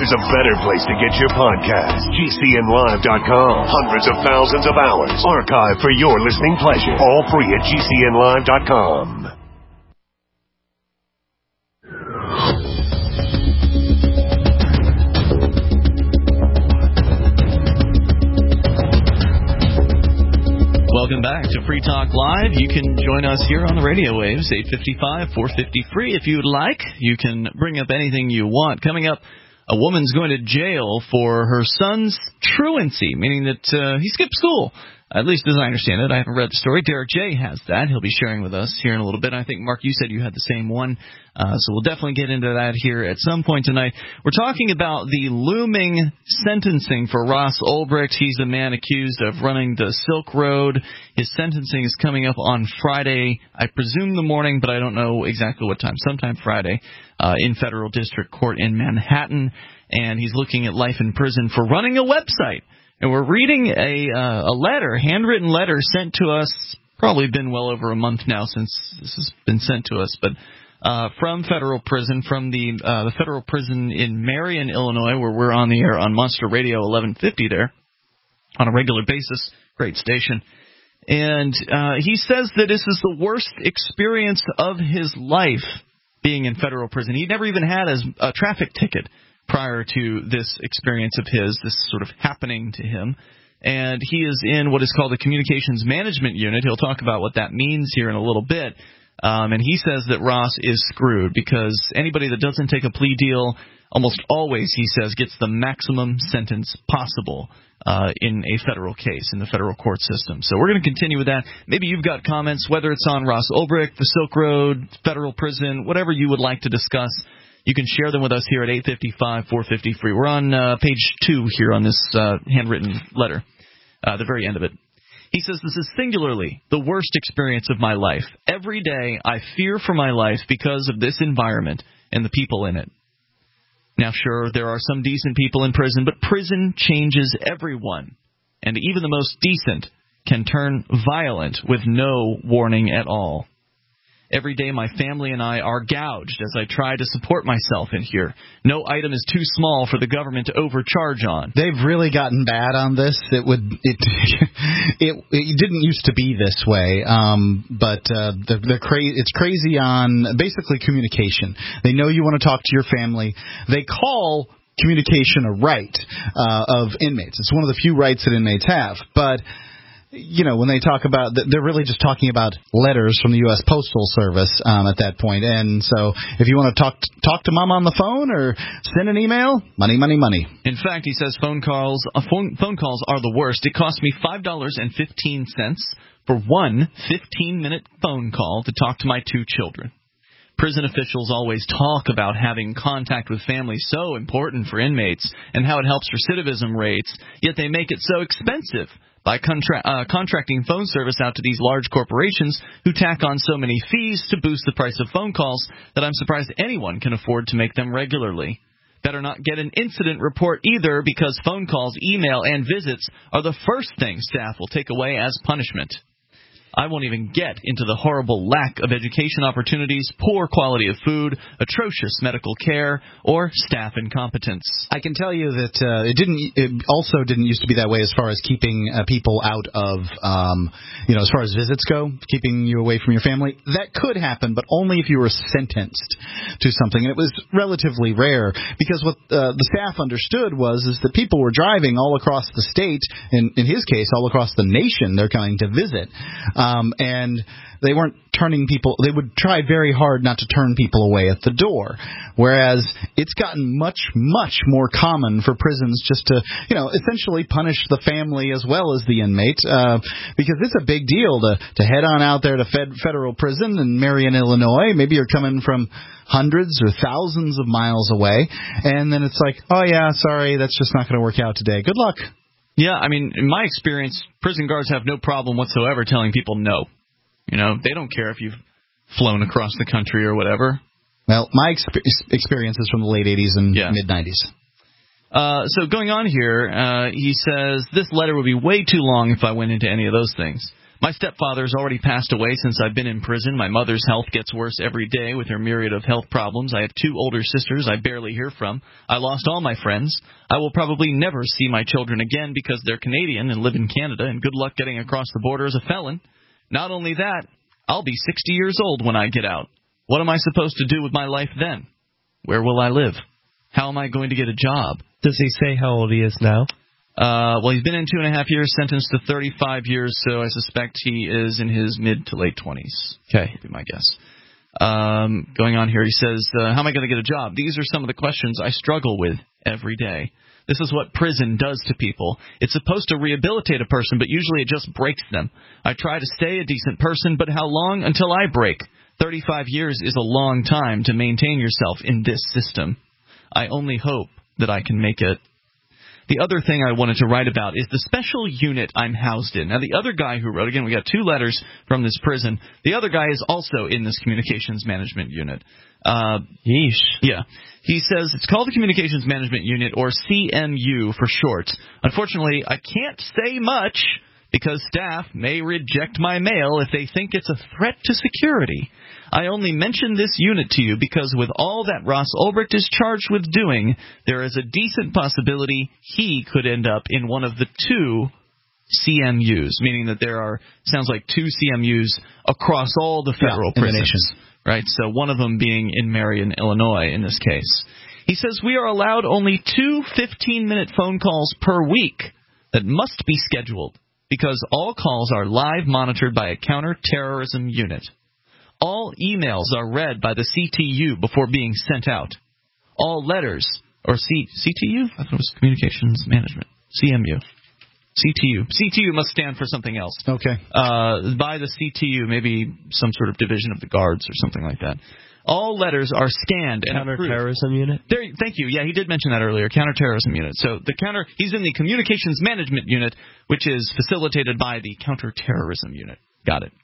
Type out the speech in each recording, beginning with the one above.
there's a better place to get your podcast. GCNlive.com. Hundreds of thousands of hours archived for your listening pleasure. All free at GCNlive.com. Welcome back to Free Talk Live. You can join us here on the radio waves, 855-450-FREE. If you would like, you can bring up anything you want. Coming up, a woman's going to jail for her son's truancy, meaning that he skipped school. At least as I understand it. I haven't read the story. Derek J. has that. He'll be sharing with us here in a little bit. I think, Mark, you said you had the same one. So we'll definitely get into that here at some point tonight. We're talking about the looming sentencing for Ross Ulbricht. He's a man accused of running the Silk Road. His sentencing is coming up on Friday, I presume the morning, but I don't know exactly what time. Sometime Friday in Federal District Court in Manhattan. And he's looking at life in prison for running a website. And we're reading a letter, handwritten letter sent to us, probably been well over a month now since this has been sent to us, but from federal prison, from the federal prison in Marion, Illinois, where we're on the air on Monster Radio 1150 there on a regular basis. Great station. And he says that this is the worst experience of his life being in federal prison. He never even had a traffic ticket prior to this experience of his, this sort of happening to him. And he is in what is called the Communications Management Unit. He'll talk about what that means here in a little bit. And he says that Ross is screwed because anybody that doesn't take a plea deal almost always, he says, gets the maximum sentence possible in a federal case, in the federal court system. So we're going to continue with that. Maybe you've got comments, whether it's on Ross Ulbricht, the Silk Road, federal prison, whatever you would like to discuss. You can share them with us here at 855-450-FREE. We're on page 2 here on this handwritten letter, the very end of it. He says, this is singularly the worst experience of my life. Every day I fear for my life because of this environment and the people in it. Now, sure, there are some decent people in prison, but prison changes everyone. And even the most decent can turn violent with no warning at all. Every day my family and I are gouged as I try to support myself in here. No item is too small for the government to overcharge on. They've really gotten bad on this. It didn't used to be this way, but it's crazy on basically communication. They know you want to talk to your family. They call communication a right of inmates. It's one of the few rights that inmates have, but you know, when they talk about, they're really just talking about letters from the U.S. Postal Service at that point. And so if you want to talk to mom on the phone or send an email, money, money, money. In fact, he says phone calls are the worst. It cost me $5.15 for one 15-minute phone call to talk to my 2 children. Prison officials always talk about having contact with family so important for inmates and how it helps recidivism rates, yet they make it so expensive by contracting phone service out to these large corporations who tack on so many fees to boost the price of phone calls that I'm surprised anyone can afford to make them regularly. Better not get an incident report either, because phone calls, email, and visits are the first thing staff will take away as punishment. I won't even get into the horrible lack of education opportunities, poor quality of food, atrocious medical care, or staff incompetence. I can tell you that it also didn't used to be that way as far as keeping people out of, as far as visits go, keeping you away from your family. That could happen, but only if you were sentenced to something. And it was relatively rare, because what the staff understood is that people were driving all across the state, in his case, all across the nation, they're coming to visit. And they weren't turning people, they would try very hard not to turn people away at the door. Whereas it's gotten much, much more common for prisons just to, essentially punish the family as well as the inmate, because it's a big deal to head on out there to federal prison in Marion, Illinois. Maybe you're coming from hundreds or thousands of miles away, and then it's like, oh yeah, sorry, that's just not going to work out today. Good luck. Yeah, I mean, in my experience, prison guards have no problem whatsoever telling people no. They don't care if you've flown across the country or whatever. Well, my experience is from the late 80s and mid-90s. So going on here, he says, this letter would be way too long if I went into any of those things. My stepfather's already passed away since I've been in prison. My mother's health gets worse every day with her myriad of health problems. I have 2 older sisters I barely hear from. I lost all my friends. I will probably never see my children again because they're Canadian and live in Canada, and good luck getting across the border as a felon. Not only that, I'll be 60 years old when I get out. What am I supposed to do with my life then? Where will I live? How am I going to get a job? Does he say how old he is now? Well, he's been in 2.5 years, sentenced to 35 years, so I suspect he is in his mid to late 20s. Okay. Would be my guess. Going on here, he says, how am I going to get a job? These are some of the questions I struggle with every day. This is what prison does to people. It's supposed to rehabilitate a person, but usually it just breaks them. I try to stay a decent person, but how long until I break? 35 years is a long time to maintain yourself in this system. I only hope that I can make it. The other thing I wanted to write about is the special unit I'm housed in. Now, the other guy who wrote, again, we got 2 letters from this prison. The other guy is also in this communications management unit. Yeesh. Yeah. He says it's called the Communications Management Unit, or CMU for short. Unfortunately, I can't say much because staff may reject my mail if they think it's a threat to security. I only mention this unit to you because with all that Ross Ulbricht is charged with doing, there is a decent possibility he could end up in one of the 2 CMUs, meaning that there are, sounds like 2 CMUs across all the federal prisons. Right, so one of them being in Marion, Illinois, in this case. He says we are allowed only 2 15-minute phone calls per week that must be scheduled because all calls are live monitored by a counterterrorism unit. All emails are read by the CTU before being sent out. All letters, or CTU? I thought it was Communications Management. CMU. CTU. CTU must stand for something else. Okay. By the CTU, maybe some sort of division of the guards or something like that. All letters are scanned and Counterterrorism unit? Thank you. Yeah, he did mention that earlier. Counterterrorism unit. So he's in the Communications Management Unit, which is facilitated by the Counterterrorism Unit. Got it.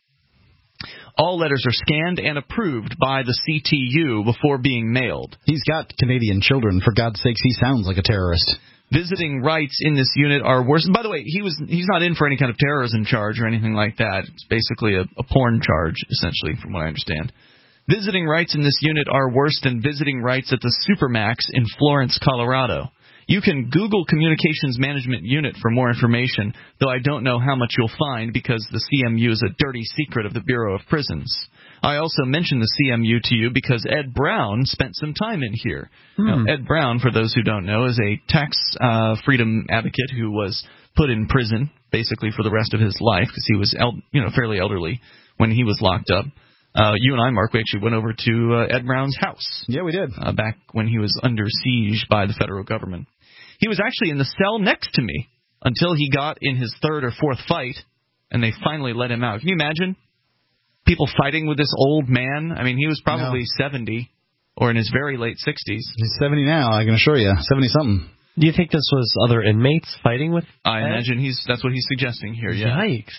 All letters are scanned and approved by the CTU before being mailed. He's got Canadian children. For God's sakes, he sounds like a terrorist. Visiting rights in this unit are worse. By the way, he's not in for any kind of terrorism charge or anything like that. It's basically a porn charge, essentially, from what I understand. Visiting rights in this unit are worse than visiting rights at the Supermax in Florence, Colorado. You can Google Communications Management Unit for more information, though I don't know how much you'll find because the CMU is a dirty secret of the Bureau of Prisons. I also mentioned the CMU to you because Ed Brown spent some time in here. Now, Ed Brown, for those who don't know, is a tax freedom advocate who was put in prison basically for the rest of his life because he was fairly elderly when he was locked up. You and I, Mark, we actually went over to Ed Brown's house. Yeah, we did. Back when he was under siege by the federal government. He was actually in the cell next to me until he got in his 3rd or 4th fight, and they finally let him out. Can you imagine people fighting with this old man? I mean, he was probably 70 or in his very late 60s. He's 70 now, I can assure you. 70-something. Do you think this was other inmates fighting with I imagine that's what he's suggesting here, yeah.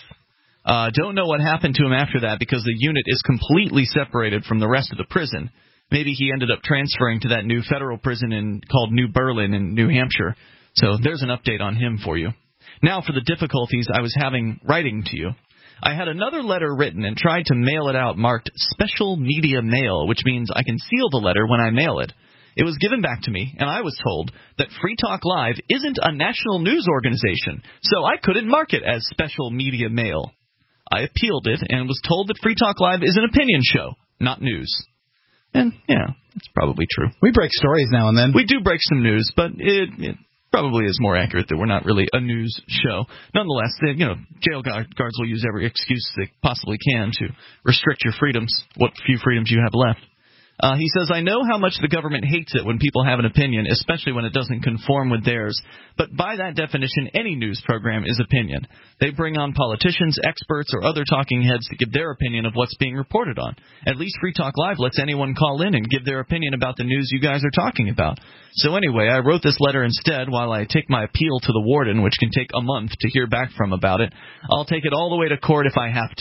Yikes. Don't know what happened to him after that because the unit is completely separated from the rest of the prison. Maybe he ended up transferring to that new federal prison called New Berlin in New Hampshire. So there's an update on him for you. Now for the difficulties I was having writing to you. I had another letter written and tried to mail it out marked Special Media Mail, which means I can seal the letter when I mail it. It was given back to me, and I was told that Free Talk Live isn't a national news organization, so I couldn't mark it as Special Media Mail. I appealed it and was told that Free Talk Live is an opinion show, not news. And, yeah, it's probably true. We break stories now and then. We do break some news, but it probably is more accurate that we're not really a news show. Nonetheless, jail guards will use every excuse they possibly can to restrict your freedoms, what few freedoms you have left. He says, I know how much the government hates it when people have an opinion, especially when it doesn't conform with theirs. But by that definition, any news program is opinion. They bring on politicians, experts, or other talking heads to give their opinion of what's being reported on. At least Free Talk Live lets anyone call in and give their opinion about the news you guys are talking about. So anyway, I wrote this letter instead while I take my appeal to the warden, which can take a month to hear back from about it. I'll take it all the way to court if I have to.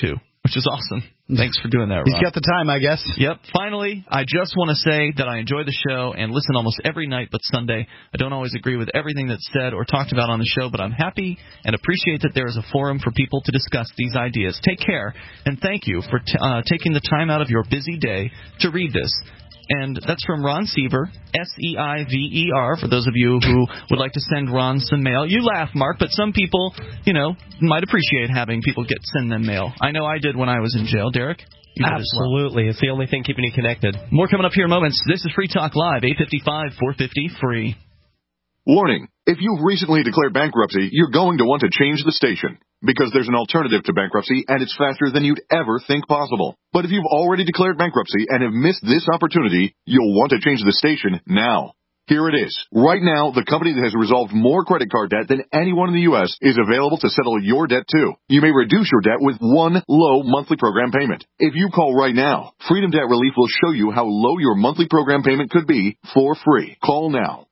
which is awesome. Thanks for doing that, Rob. He's got the time, I guess. Yep. Finally, I just want to say that I enjoy the show and listen almost every night but Sunday. I don't always agree with everything that's said or talked about on the show, but I'm happy and appreciate that there is a forum for people to discuss these ideas. Take care, and thank you for taking the time out of your busy day to read this. And that's from Ron Seiver, Seiver, for those of you who would like to send Ron some mail. You laugh, Mark, but some people, might appreciate having people send them mail. I know I did when I was in jail. Derek? You did as well. Absolutely. It's the only thing keeping you connected. More coming up here in moments. This is Free Talk Live, 855-450-FREE. Warning. If you've recently declared bankruptcy, you're going to want to change the station, because there's an alternative to bankruptcy, and it's faster than you'd ever think possible. But if you've already declared bankruptcy and have missed this opportunity, you'll want to change the station now. Here it is. Right now, the company that has resolved more credit card debt than anyone in the U.S. is available to settle your debt, too. You may reduce your debt with one low monthly program payment. If you call right now, Freedom Debt Relief will show you how low your monthly program payment could be for free. Call now.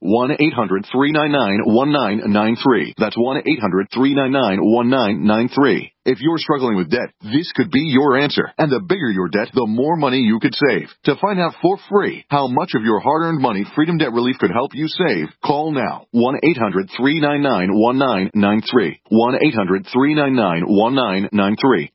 1-800-399-1993. That's 1-800-399-1993. If you're struggling with debt, this could be your answer. And the bigger your debt, the more money you could save. To find out for free how much of your hard-earned money Freedom Debt Relief could help you save, call now. 1-800-399-1993. 1-800-399-1993.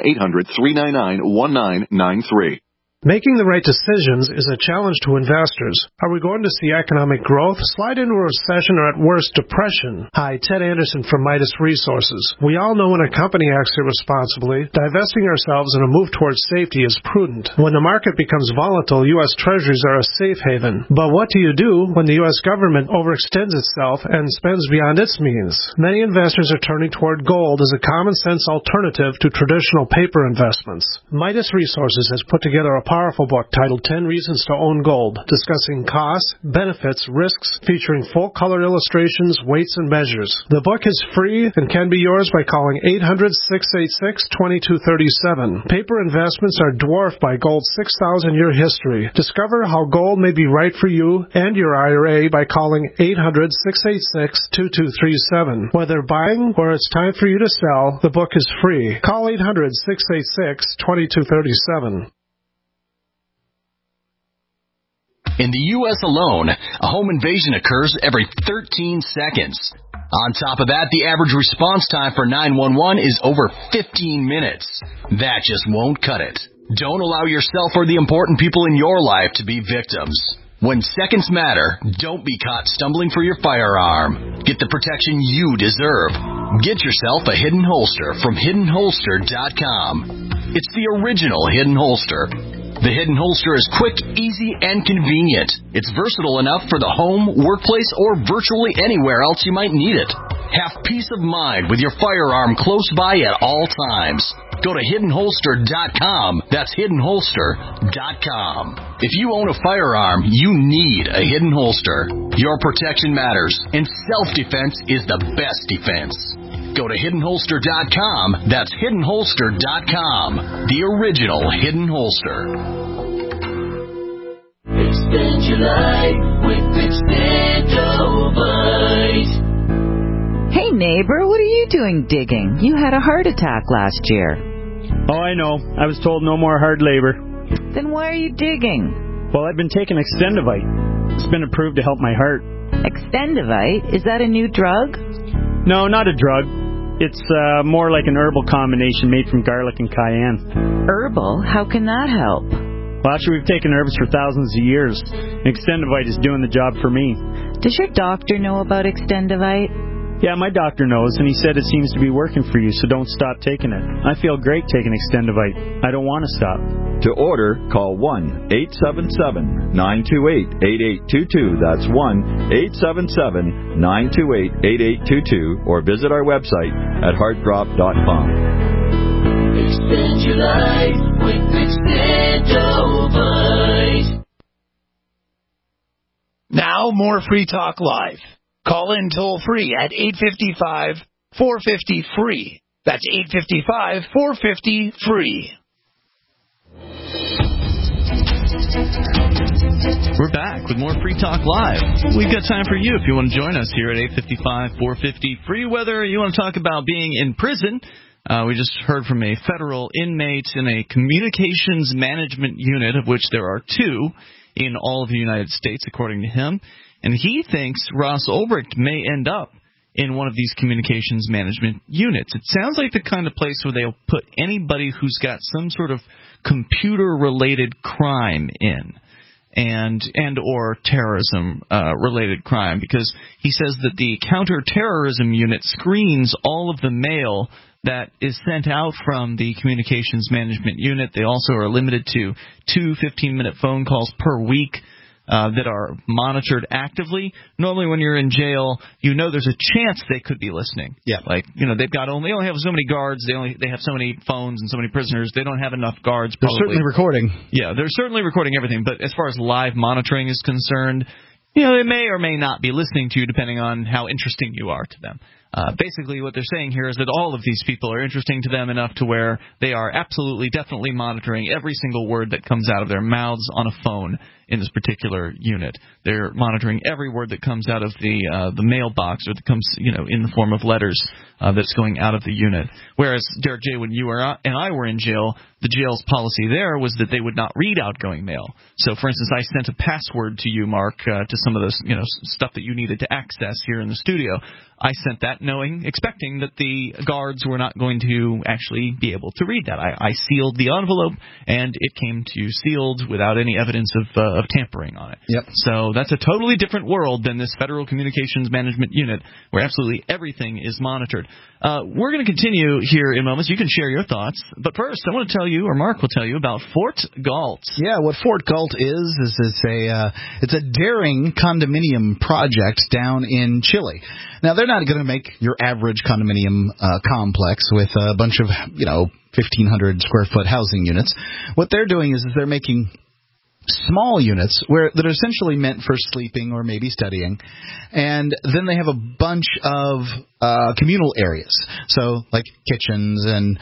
1-800-399-1993. Making the right decisions is a challenge to investors. Are we going to see economic growth, slide into a recession, or at worst, depression? Hi, Ted Anderson from Midas Resources. We all know when a company acts irresponsibly, divesting ourselves in a move towards safety is prudent. When the market becomes volatile, U.S. Treasuries are a safe haven. But what do you do when the U.S. government overextends itself and spends beyond its means? Many investors are turning toward gold as a common-sense alternative to traditional paper investments. Midas Resources has put together a powerful book titled 10 Reasons to Own Gold, discussing costs, benefits, risks, featuring full-color illustrations, weights, and measures. The book is free and can be yours by calling 800-686-2237. Paper investments are dwarfed by gold's 6,000-year history. Discover how gold may be right for you and your IRA by calling 800-686-2237. Whether buying or it's time for you to sell, the book is free. Call 800-686-2237. In the U.S. alone, a home invasion occurs every 13 seconds. On top of that, the average response time for 911 is over 15 minutes. That just won't cut it. Don't allow yourself or the important people in your life to be victims. When seconds matter, don't be caught stumbling for your firearm. Get the protection you deserve. Get yourself a Hidden Holster from HiddenHolster.com. It's the original Hidden Holster. The Hidden Holster is quick, easy, and convenient. It's versatile enough for the home, workplace, or virtually anywhere else you might need it. Have peace of mind with your firearm close by at all times. Go to HiddenHolster.com. That's HiddenHolster.com. If you own a firearm, you need a Hidden Holster. Your protection matters, and self-defense is the best defense. Go to HiddenHolster.com. That's HiddenHolster.com. The original Hidden Holster. Extend your life with Extendovite. Hey neighbor, what are you doing digging? You had a heart attack last year. Oh, I know. I was told no more hard labor. Then why are you digging? Well, I've been taking Extendovite. It's been approved to help my heart. Extendovite? Is that a new drug? No, not a drug. It's more like an herbal combination made from garlic and cayenne. Herbal? How can that help? Well, actually, we've taken herbs for thousands of years. Extendovite is doing the job for me. Does your doctor know about Extendovite? Yeah, my doctor knows, and he said it seems to be working for you, so don't stop taking it. I feel great taking Extendovite. I don't want to stop. To order, call 1-877-928-8822. That's 1-877-928-8822, or visit our website at heartdrop.com. Extend your life with Extendovite. Now, more Free Talk Live. Call in toll-free at 855-450-FREE. That's 855-450-FREE. We're back with more Free Talk Live. We've got time for you if you want to join us here at 855-450-FREE. Whether you want to talk about being in prison, We just heard from a federal inmate in a communications management unit, of which there are 2 in all of the United States, according to him. And he thinks Ross Ulbricht may end up in one of these communications management units. It sounds like the kind of place where they'll put anybody who's got some sort of computer-related crime in. And or terrorism related crime, because he says that the counterterrorism unit screens all of the mail that is sent out from the communications management unit. They also are limited to 2 15-minute phone calls per week that are monitored actively. Normally when you're in jail, there's a chance they could be listening. Yeah. Like, they only have so many guards, they have so many phones and so many prisoners. They don't have enough guards They're probably. certainly recording. Yeah, they're certainly recording everything, but as far as live monitoring is concerned, they may or may not be listening to you depending on how interesting you are to them. Basically, what they're saying here is that all of these people are interesting to them enough to where they are absolutely, definitely monitoring every single word that comes out of their mouths on a phone in this particular unit. They're monitoring every word that comes out of the mailbox, or that comes, in the form of letters that's going out of the unit. Whereas, Derek J., when you and I were in jail, the jail's policy there was that they would not read outgoing mail. So, for instance, I sent a password to you, Mark, to some of this, stuff that you needed to access here in the studio. I sent that expecting that the guards were not going to actually be able to read that. I sealed the envelope, and it came to you sealed without any evidence of tampering on it. Yep. So that's a totally different world than this Federal Communications Management Unit, where absolutely everything is monitored. We're going to continue here in moments. You can share your thoughts. But first, I want to tell you, or Mark will tell you, about Fort Galt. Yeah, what Fort Galt is it's a daring condominium project down in Chile. Now, they're not going to make your average condominium complex with a bunch of, 1,500 square foot housing units. What they're doing is they're making small units that are essentially meant for sleeping or maybe studying, and then they have a bunch of communal areas, so like kitchens and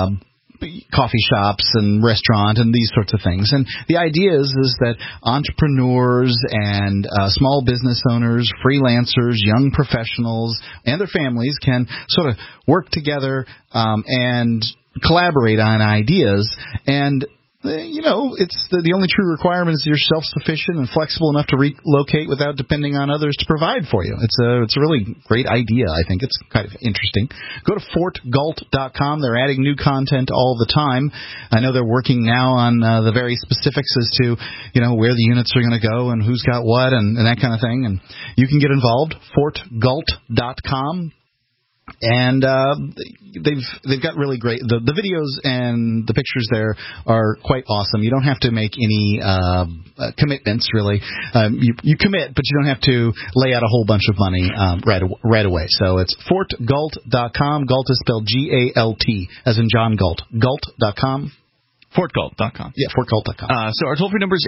coffee shops and restaurant and these sorts of things. And the idea is that entrepreneurs and small business owners, freelancers, young professionals, and their families can sort of work together and collaborate on ideas. And it's the only true requirement is you're self-sufficient and flexible enough to relocate without depending on others to provide for you. It's a really great idea. I think it's kind of interesting. Go to fortgalt.com. They're adding new content all the time. I know they're working now on the very specifics as to, where the units are going to go and who's got what and that kind of thing. And you can get involved. Fortgalt.com. And they've got really great the videos and the pictures there are quite awesome. You don't have to make any commitments really. You commit, but you don't have to lay out a whole bunch of money right away. So it's fortgalt.com. Galt is spelled Galt, as in John Galt. Galt.com. FortGalt.com. Yeah, FortGalt.com. So our toll-free number is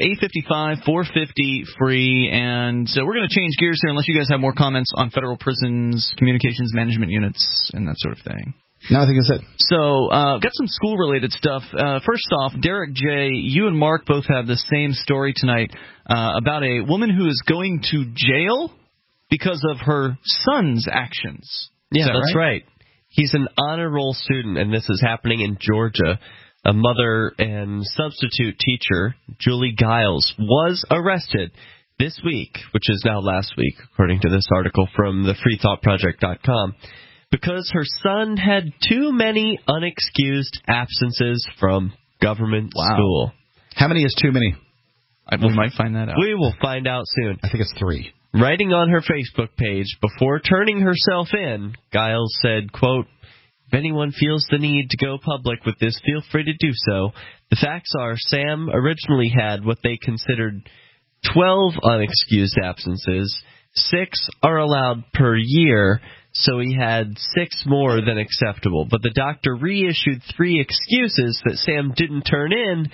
855-450-FREE, and we're going to change gears here unless you guys have more comments on federal prisons, communications management units, and that sort of thing. No, I think that's it. So, got some school-related stuff. First off, Derek J., you and Mark both have the same story tonight about a woman who is going to jail because of her son's actions. Yeah, that's right? He's an honor roll student, and this is happening in Georgia. A mother and substitute teacher, Julie Giles, was arrested this week, which is now last week, according to this article from the freethoughtproject.com, because her son had too many unexcused absences from government school. How many is too many? We might find that out. We will find out soon. I think it's 3. Writing on her Facebook page before turning herself in, Giles said, quote, "If anyone feels the need to go public with this, feel free to do so. The facts are Sam originally had what they considered 12 unexcused absences. 6 are allowed per year, so he had 6 more than acceptable. But the doctor reissued 3 excuses that Sam didn't turn in,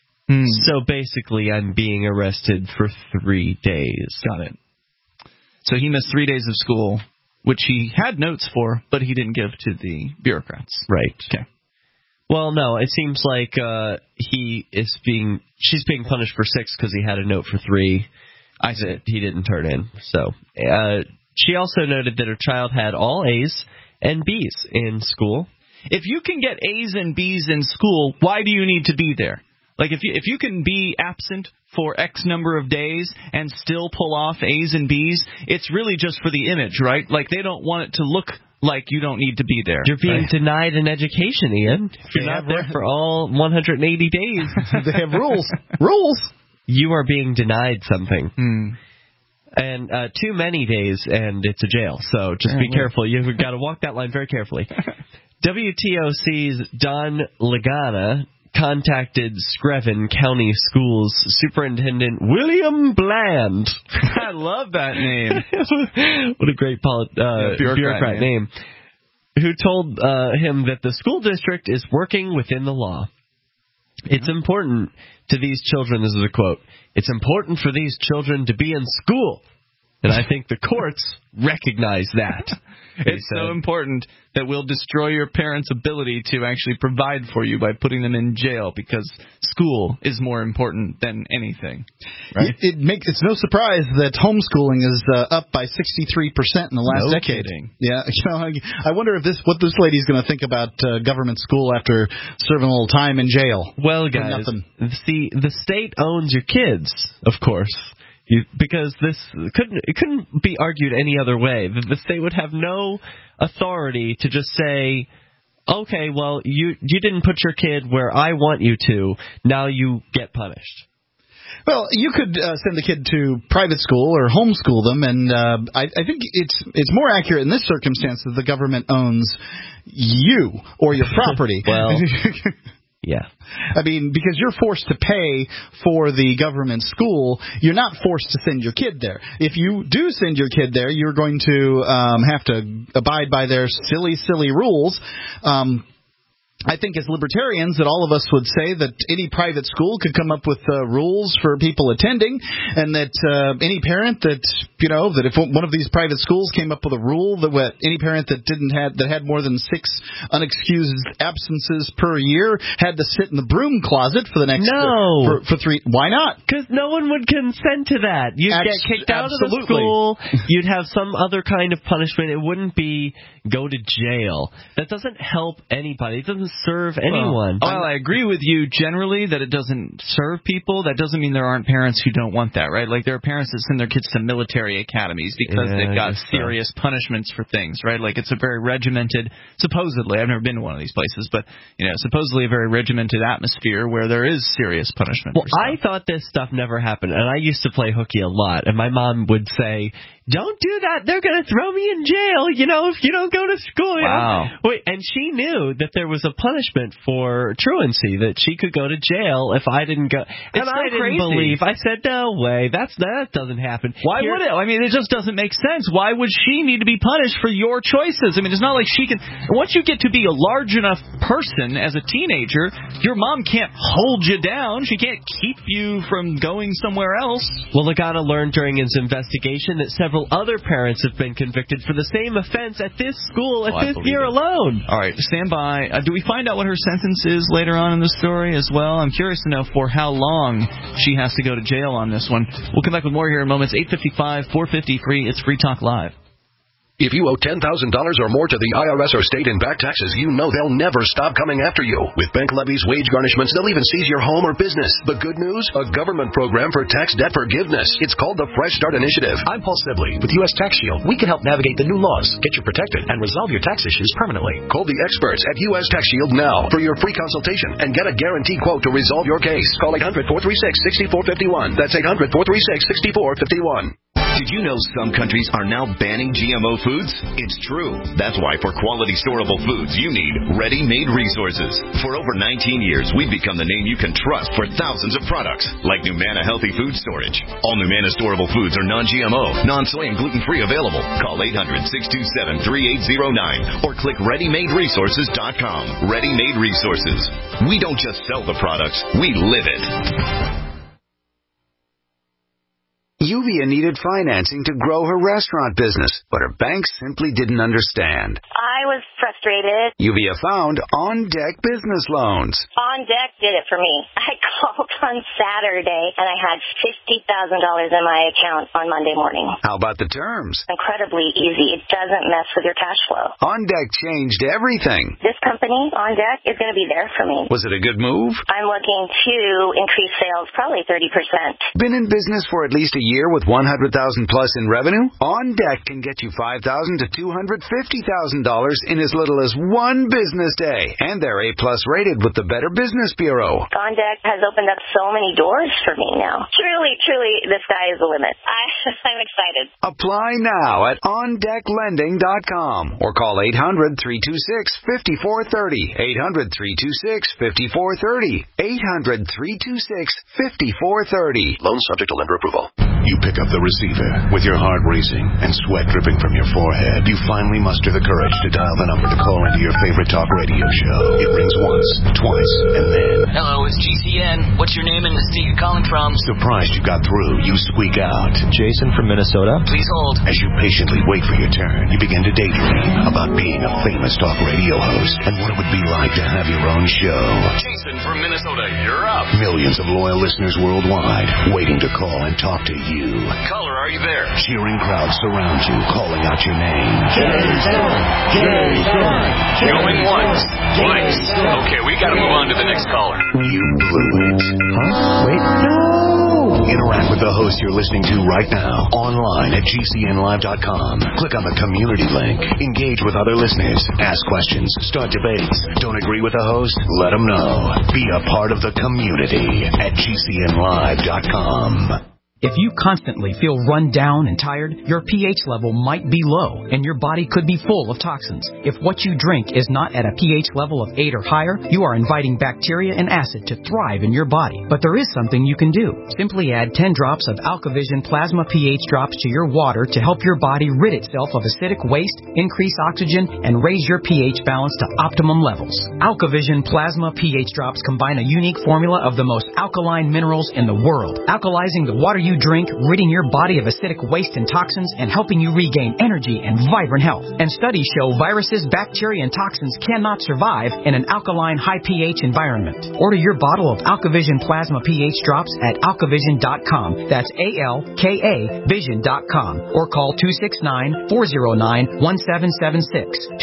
so basically I'm being arrested for 3 days." Got it. So he missed 3 days of school, which he had notes for, but he didn't give to the bureaucrats. Right. Okay. Well, no, it seems like she's being punished for 6 because he had a note for 3 that he didn't turn in. So she also noted that her child had all A's and B's in school. If you can get A's and B's in school, why do you need to be there? Like, if you can be absent for X number of days and still pull off A's and B's, it's really just for the image, right? Like, they don't want it to look like you don't need to be there. You're being denied an education, Ian. If you're not there for all 180 days. They have rules. Rules. You are being denied something. And too many days, and it's a jail. So just be careful. You've got to walk that line very carefully. WTOC's Don Lagana contacted Screven County Schools Superintendent William Bland. I love that name. What a great bureaucrat name. Who told him that the school district is working within the law. It's important to these children, this is a quote, it's important for these children to be in school. And I think the courts recognize that. It's so important that we'll destroy your parents' ability to actually provide for you by putting them in jail, because school is more important than anything. Right? It's no surprise that homeschooling is up by 63% in the last decade. Kidding. Yeah, I wonder if what this lady's going to think about government school after serving a little time in jail. Well, guys, see, the state owns your kids, of course. Because it couldn't be argued any other way. The state would have no authority to just say, okay, well, you didn't put your kid where I want you to, now you get punished. Well, you could send the kid to private school or homeschool them, and I think it's more accurate in this circumstance that the government owns you or your property. Well... Yeah. I mean, because you're forced to pay for the government school, you're not forced to send your kid there. If you do send your kid there, you're going to have to abide by their silly rules. I think as libertarians that all of us would say that any private school could come up with rules for people attending, and that any parent that if one of these private schools came up with a rule that any parent that had more than 6 unexcused absences per year had to sit in the broom closet for the next for 3. Why not? Because no one would consent to that. You'd get kicked out of the school. You'd have some other kind of punishment. It wouldn't be go to jail. That doesn't help anybody. It doesn't serve anyone. Well, I agree with you generally that it doesn't serve people. That doesn't mean there aren't parents who don't want that, right? Like, there are parents that send their kids to military academies because they've got serious punishments for things, right? Like, it's a very regimented, supposedly, I've never been to one of these places, but, supposedly a very regimented atmosphere where there is serious punishment. Well, I thought this stuff never happened, and I used to play hooky a lot, and my mom would say, don't do that, they're going to throw me in jail, if you don't go to school. Wow. Wait, and she knew that there was a punishment for truancy, that she could go to jail if I didn't go. And I didn't believe. I said, no way, that doesn't happen. Why would it? I mean, it just doesn't make sense. Why would she need to be punished for your choices? I mean, it's not like she can. Once you get to be a large enough person as a teenager, your mom can't hold you down. She can't keep you from going somewhere else. Well, Lagana learned during his investigation that several other parents have been convicted for the same offense at this school this year alone. All right, stand by. Do we find out what her sentence is later on in the story as well? I'm curious to know for how long she has to go to jail on this one. We'll come back with more here in moments. 8:55, 450 free. It's Free Talk Live. If you owe $10,000 or more to the IRS or state in back taxes, you know they'll never stop coming after you. With bank levies, wage garnishments, they'll even seize your home or business. The good news? A government program for tax debt forgiveness. It's called the Fresh Start Initiative. I'm Paul Sibley with U.S. Tax Shield. We can help navigate the new laws, get you protected, and resolve your tax issues permanently. Call the experts at U.S. Tax Shield now for your free consultation and get a guaranteed quote to resolve your case. Call 800-436-6451. That's 800-436-6451. Did you know some countries are now banning GMO foods? It's true. That's why for quality storable foods, you need Ready-Made Resources. For over 19 years, we've become the name you can trust for thousands of products, like Numana Healthy Food Storage. All Numana storable foods are non-GMO, non-soy, and gluten-free available. Call 800-627-3809 or click ReadyMadeResources.com. Ready-Made Resources. We don't just sell the products, we live it. Yuvia needed financing to grow her restaurant business, but her bank simply didn't understand. I was frustrated. Yuvia found On Deck Business Loans. On Deck did it for me. I called on Saturday, and I had $50,000 in my account on Monday morning. How about the terms? Incredibly easy. It doesn't mess with your cash flow. On Deck changed everything. This company, On Deck, is going to be there for me. Was it a good move? I'm looking to increase sales probably 30%. Been in business for at least a year with $100,000 plus in revenue? On Deck can get you $5,000 to $250,000 in as little as one business day. And they're A-plus rated with the Better Business Bureau. On Deck has opened up so many doors for me now. Truly, the sky is the limit. I'm excited. Apply now at OnDeckLending.com or call 800-326-5430. 800-326-5430. 800-326-5430. Loan subject to lender approval. You pick up the receiver with your heart racing and sweat dripping from your forehead. You finally muster the courage to dial the number to call into your favorite talk radio show. It rings once, twice, and then... Hello, it's GCN. What's your name and the state you're calling from? Surprised you got through, you squeak out. Jason from Minnesota. Please hold. As you patiently wait for your turn, you begin to daydream about being a famous talk radio host and what it would be like to have your own show. Jason from Minnesota, you're up. Millions of loyal listeners worldwide waiting to call and talk to you. Caller, are you there? Cheering crowds surround you, calling out your name. Jason! Jason! Going once, twice. Okay, we gotta move on to the next caller. You blew it. Huh? Wait, no! Interact with the host you're listening to right now, online at GCNlive.com. Click on the community link. Engage with other listeners. Ask questions. Start debates. Don't agree with the host? Let them know. Be a part of the community at GCNlive.com. If you constantly feel run down and tired, your pH level might be low, and your body could be full of toxins. If what you drink is not at a pH level of 8 or higher, you are inviting bacteria and acid to thrive in your body. But there is something you can do. Simply add 10 drops of AlkaVision Plasma pH drops to your water to help your body rid itself of acidic waste, increase oxygen, and raise your pH balance to optimum levels. AlkaVision Plasma pH drops combine a unique formula of the most alkaline minerals in the world, alkalizing the water you drink, ridding your body of acidic waste and toxins, and helping you regain energy and vibrant health. And studies show viruses, bacteria, and toxins cannot survive in an alkaline, high pH environment. Order your bottle of AlkaVision Plasma pH drops at alkavision.com. That's ALKA Vision.com. Or call 269-409-1776.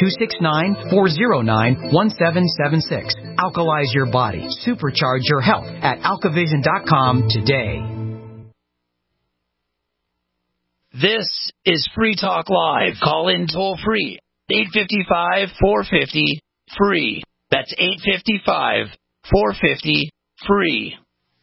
269-409-1776. Alkalize your body. Supercharge your health at alkavision.com today. This is Free Talk Live. Call in toll free. 855-450-FREE. That's 855-450-FREE.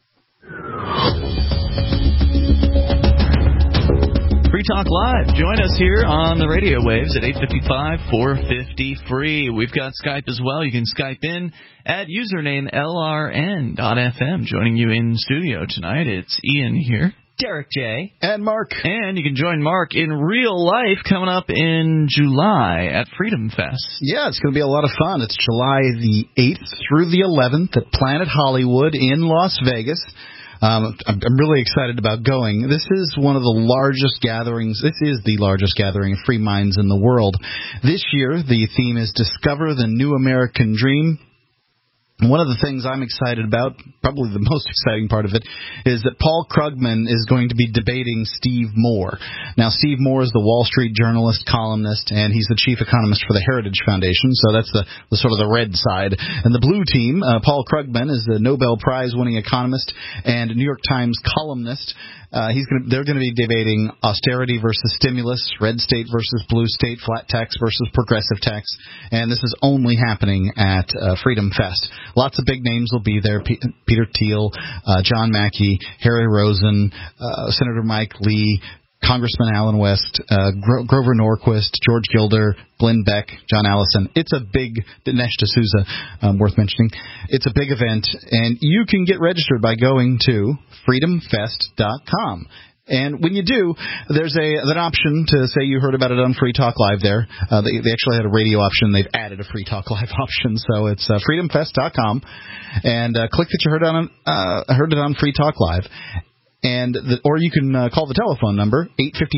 Free Talk Live. Join us here on the radio waves at 855-450-FREE. We've got Skype as well. You can Skype in at username LRN.FM. Joining you in studio tonight, it's Ian here. Derek J. And Mark. And you can join Mark in real life coming up in July at Freedom Fest. Yeah, it's going to be a lot of fun. It's July the 8th through the 11th at Planet Hollywood in Las Vegas. I'm really excited about going. This is one of the largest gatherings. This is the largest gathering of free minds in the world. This year, the theme is Discover the New American Dream. One of the things I'm excited about, probably the most exciting part of it, is that Paul Krugman is going to be debating Steve Moore. Now, Steve Moore is the Wall Street journalist, columnist, and he's the chief economist for the Heritage Foundation, so that's the sort of the red side. And the blue team, Paul Krugman is the Nobel Prize-winning economist and New York Times columnist. They're going to be debating austerity versus stimulus, red state versus blue state, flat tax versus progressive tax, and this is only happening at Freedom Fest. Lots of big names will be there: Peter Thiel, John Mackey, Harry Rosen, Senator Mike Lee, Congressman Alan West, Grover Norquist, George Gilder, Glenn Beck, John Allison. It's a big, Dinesh D'Souza, worth mentioning. It's a big event, and you can get registered by going to freedomfest.com. And when you do, there's an option to say you heard about it on Free Talk Live there. They actually had a radio option. They've added a Free Talk Live option. So it's freedomfest.com. And click that you heard it on Free Talk Live. or you can call the telephone number,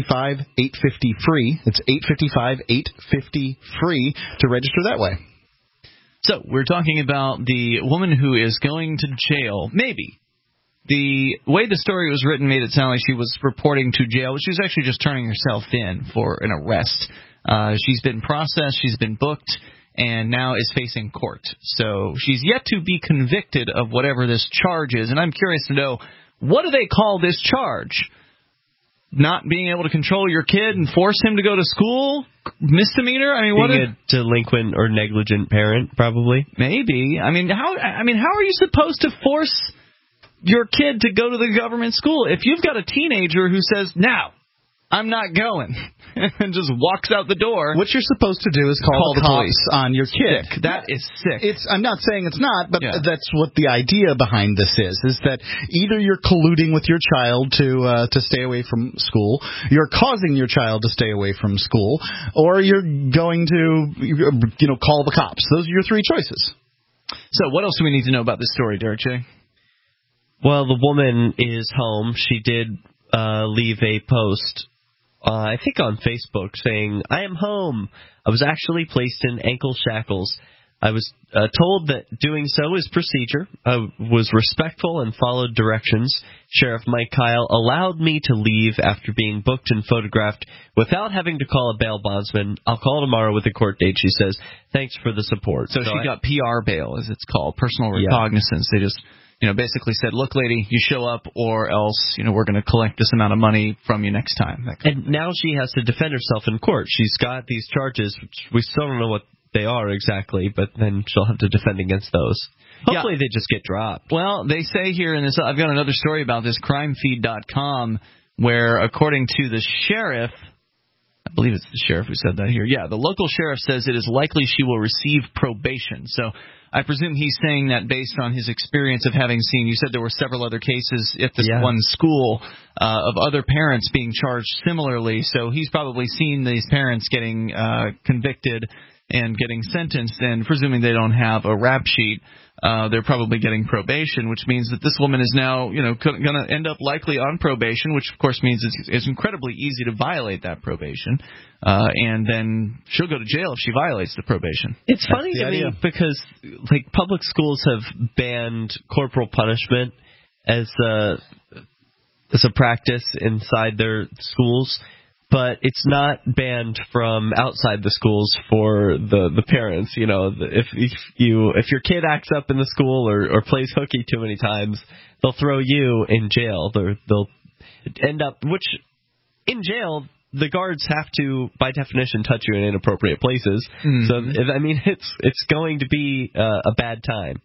855-850-FREE. It's 855-850-FREE to register that way. So we're talking about the woman who is going to jail, maybe. The way the story was written made it sound like she was reporting to jail, but she was actually just turning herself in for an arrest. She's been processed, she's been booked, and now is facing court. So she's yet to be convicted of whatever this charge is, and I'm curious to know, what do they call this charge? Not being able to control your kid and force him to go to school? Misdemeanor? I mean, being a delinquent or negligent parent, probably. Maybe. I mean, how are you supposed to force your kid to go to the government school if you've got a teenager who says, "Now, I'm not going," and just walks out the door? What you're supposed to do is call the police on your kid. Sick. That is sick. I'm not saying it's not, but that's what the idea behind this is that either you're colluding with your child to stay away from school, you're causing your child to stay away from school, or you're going to call the cops. Those are your three choices. So what else do we need to know about this story, Derek J? Well, the woman is home. She did leave a post, I think on Facebook, saying, "I am home. I was actually placed in ankle shackles. I was told that doing so is procedure. I was respectful and followed directions. Sheriff Mike Kyle allowed me to leave after being booked and photographed without having to call a bail bondsman. I'll call tomorrow with a court date," she says. "Thanks for the support." So she got PR bail, as it's called, personal recognizance. They just basically said, "Look, lady, you show up, or else, we're going to collect this amount of money from you next time." And now she has to defend herself in court. She's got these charges, which we still don't know what they are exactly, but then she'll have to defend against those. Hopefully they just get dropped. Well, they say here in this, I've got another story about this, crimefeed.com, where according to the sheriff, I believe it's the sheriff who said that here. Yeah, the local sheriff says it is likely she will receive probation. So I presume he's saying that based on his experience of having seen, you said there were several other cases at this one school of other parents being charged similarly. So he's probably seen these parents getting convicted and getting sentenced, and presuming they don't have a rap sheet, they're probably getting probation, which means that this woman is now, going to end up likely on probation, which of course means it's incredibly easy to violate that probation, and then she'll go to jail if she violates the probation. It's funny to me because, public schools have banned corporal punishment as a practice inside their schools. But it's not banned from outside the schools for the parents. If your kid acts up in the school or plays hooky too many times, they'll throw you in jail. They'll end up, which in jail, the guards have to, by definition, touch you in inappropriate places. Mm-hmm. So it's going to be a bad time.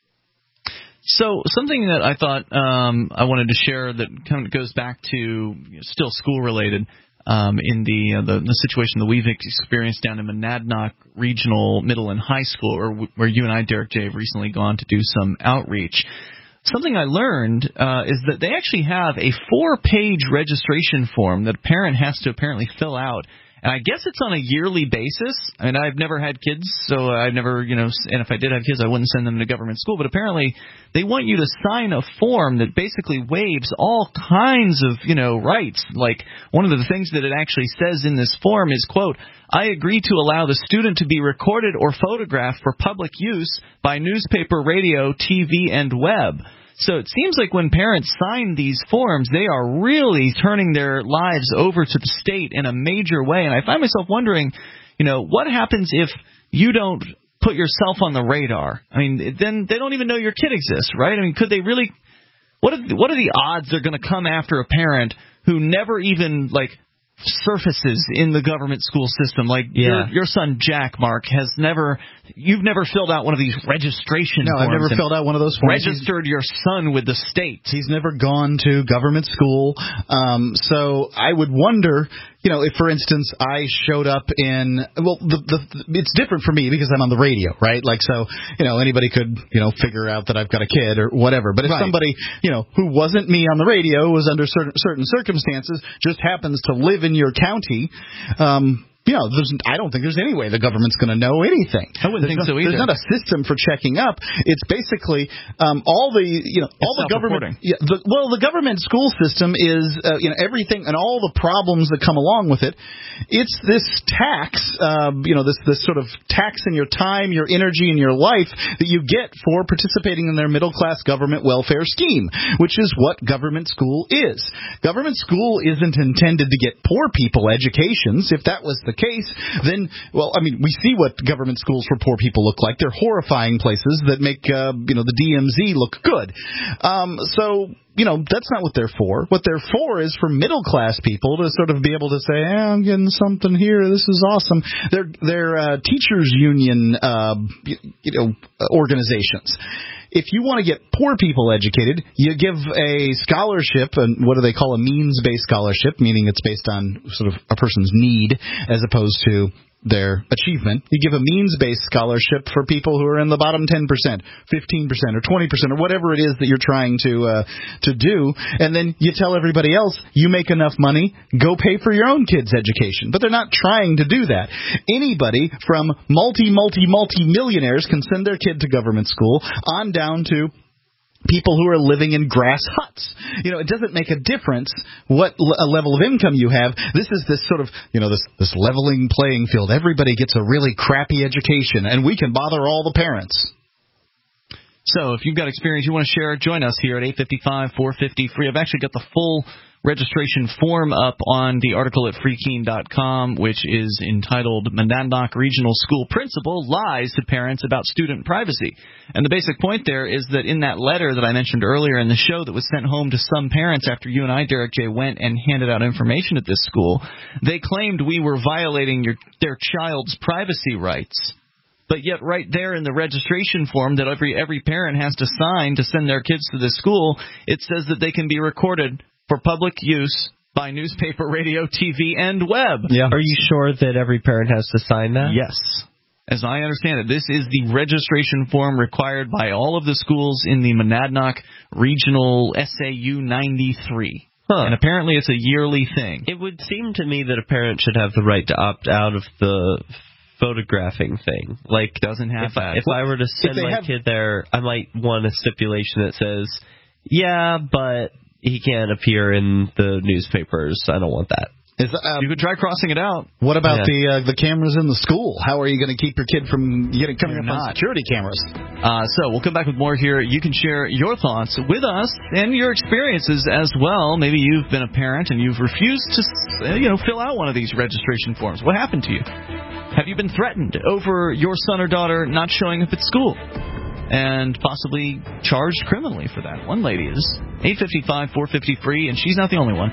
So something that I thought I wanted to share that kind of goes back to still school related. In the situation that we've experienced down in Monadnock Regional Middle and High School, or where you and I, Derek J., have recently gone to do some outreach. Something I learned is that they actually have a 4-page registration form that a parent has to apparently fill out. And I guess it's on a yearly basis. I mean, I've never had kids, so I've never, and if I did have kids, I wouldn't send them to government school. But apparently they want you to sign a form that basically waives all kinds of, rights. Like, one of the things that it actually says in this form is, quote, "I agree to allow the student to be recorded or photographed for public use by newspaper, radio, TV, and web." So it seems like when parents sign these forms, they are really turning their lives over to the state in a major way. And I find myself wondering, what happens if you don't put yourself on the radar? I mean, then they don't even know your kid exists, right? I mean, could they really – what are the odds they're going to come after a parent who never even, surfaces in the government school system? Your son Jack, Mark, you've never filled out one of these registration forms. No, I've never filled out one of those forms. Registered your son with the state. He's never gone to government school. So I would wonder, if, for instance, I showed up in, it's different for me because I'm on the radio, right? Anybody could, figure out that I've got a kid or whatever. But if somebody, who wasn't me on the radio, was under certain circumstances, just happens to live in your county, I don't think there's any way the government's going to know anything. I wouldn't think so either. There's not a system for checking up. It's basically all the government. The government school system is everything and all the problems that come along with it. It's this tax, this sort of tax in your time, your energy, and your life that you get for participating in their middle class government welfare scheme, which is what government school is. Government school isn't intended to get poor people educations. If that was the case, then, we see what government schools for poor people look like. They're horrifying places that make, the DMZ look good. That's not what they're for. What they're for is for middle-class people to sort of be able to say, I'm getting something here. This is awesome. They're teachers' union, organizations. If you want to get poor people educated, you give a scholarship, and what do they call a means-based scholarship, meaning it's based on sort of a person's need as opposed to their achievement. You give a means-based scholarship for people who are in the bottom 10%, 15%, or 20%, or whatever it is that you're trying to do, and then you tell everybody else, you make enough money, go pay for your own kid's education. But they're not trying to do that. Anybody from multi-millionaires can send their kid to government school on down to people who are living in grass huts. It doesn't make a difference what level of income you have. This is this sort of, this leveling playing field. Everybody gets a really crappy education, and we can bother all the parents. So if you've got experience you want to share, join us here at 855-450-FREE. I've actually got the full registration form up on the article at freekeen.com, which is entitled Monadnock Regional School Principal Lies to Parents About Student Privacy. And the basic point there is that in that letter that I mentioned earlier in the show that was sent home to some parents after you and I, Derek J., went and handed out information at this school, they claimed we were violating their child's privacy rights. But yet right there in the registration form that every parent has to sign to send their kids to this school, it says that they can be recorded for public use by newspaper, radio, TV, and web. Yeah. Are you sure that every parent has to sign that? Yes. As I understand it, this is the registration form required by all of the schools in the Monadnock Regional SAU 93. And apparently it's a yearly thing. It would seem to me that a parent should have the right to opt out of the photographing thing. Like, doesn't have that. If I were to send my kid there, I might want a stipulation that says, yeah, but he can't appear in the newspapers. I don't want that. You could try crossing it out. What about the cameras in the school? How are you going to keep your kid from coming up on security cameras? So we'll come back with more here. You can share your thoughts with us and your experiences as well. Maybe you've been a parent and you've refused to fill out one of these registration forms. What happened to you? Have you been threatened over your son or daughter not showing up at school? And possibly charged criminally for that. One lady is. 855-450-FREE, and she's not the only one.